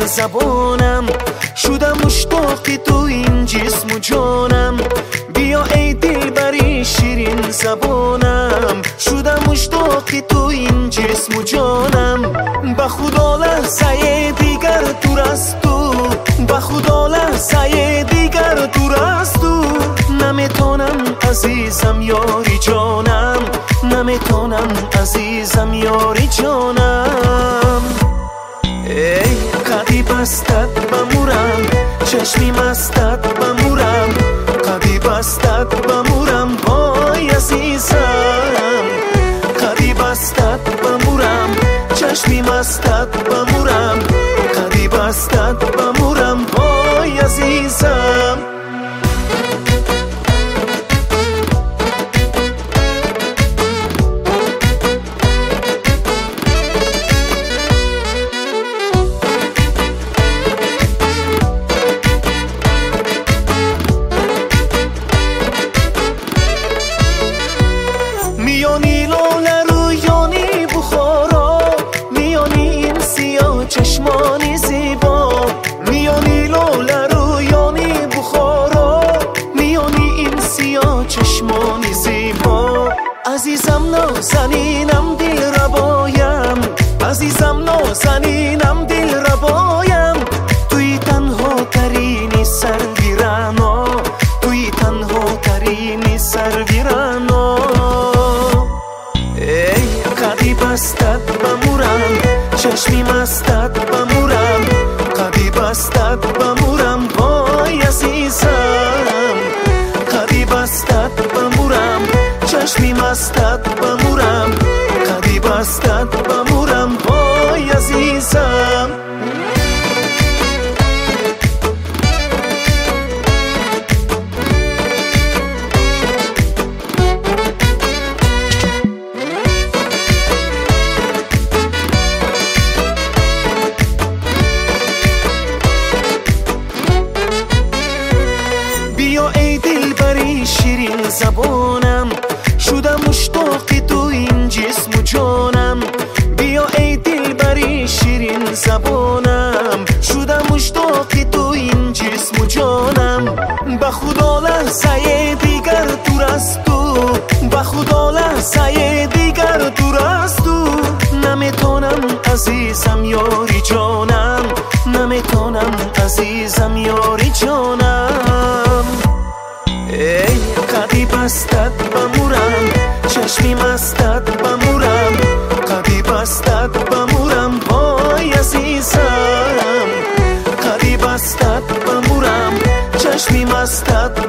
زبانم، شدم مشتاق تو این جسم و جانم. بیا ای دلبری شیرین زبانم، شدم مشتاق تو این جسم و جانم. به خدا لحظه دیگر دور از تو، به خدا لحظه دیگر دور از تو. نمیتونم عزیزم یاری جانم، نمیتونم عزیزم یاری جانم. ای قدی بستت بمورم، چشمی مستت بمورم، قدی بستت بمورم وای عزیزم. قدی بستت بمورم، چشمی مستت بمورم، قدی بستت بمورم وای عزیزم. میانی لاله رویانی بخارا، میانی این سیاه چشمانی زیبا. میانی لاله رویانی بخارا، میانی این سیاه چشمانی زیبا. عزیزم نازنینم دل ربایم، عزیزم نازنینم دل ربایم. توی تنها ترینی سرگیرانا، توی تنها ترینی سرگیرانا. ای قدی بستت بمورم، چشمی مستت بمورم، قدی بستت بمورم وای عزیزم. قدی بستت بمورم، چشمی مستت بمورم، قدی بستت بمورم وای عزیزم. بیا ای دلبری شیرین زبانم، شدم مشتاق تو این جسم و جانم. بیا ای دلبری شیرین زبانم، شدم مشتاق تو این جسم و جانم. به خدا لحظه دیگر دور از تو، به خدا لحظه دیگر دور از تو. نمیتونم عزیزم یاری جانم، نمیتونم عزیزم یاری جانم. ای قدی بستت بمورم، چشمی مستت بمورم، قدی بستت بمورم وای عزیزم. قدی بستت بمورم، چشمی مستت